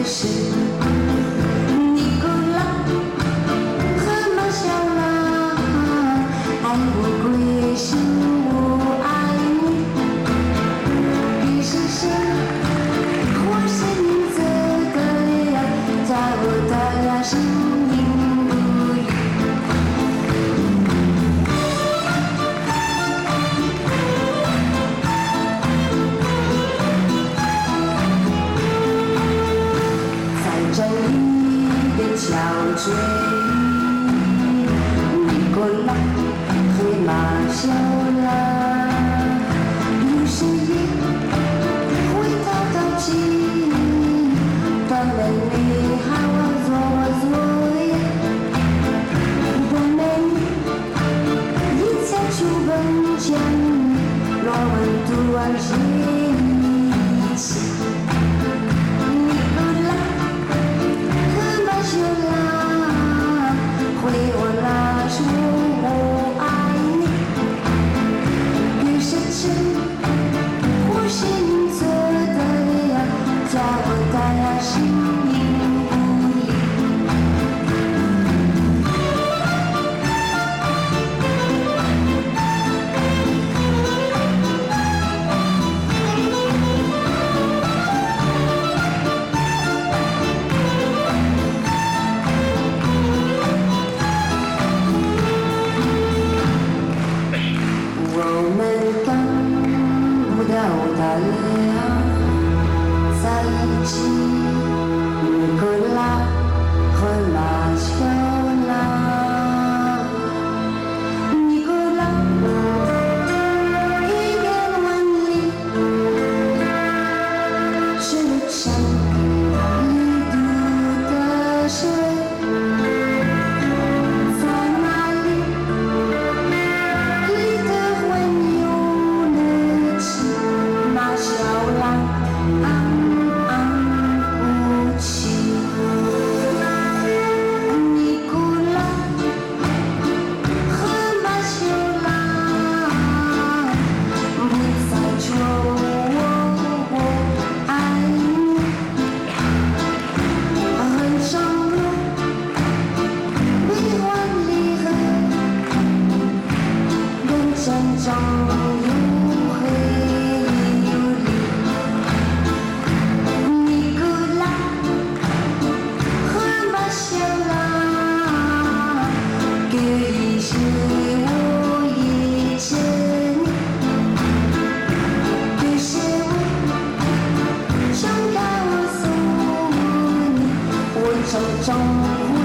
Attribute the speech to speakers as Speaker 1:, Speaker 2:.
Speaker 1: 是尼古拉和马小拉，爱我归是我爱你，你是谁？我是你这个人，在我的生命不里。在这里的桥坠，尼古拉和马小拉，有谁也会逃到记忆，他们你喊我做呀，我们一起去奔向罗文杜尔一起。回我那说我爱你，越是真，我是你做的呀，在我的生命不里。我们等不到他俩在一起，尼古拉和马小拉，尼古拉100万里，是山一渡的水。战争有黑有绿，尼古拉和马小拉，可以是我也见你，可是我想看我送你，我手中。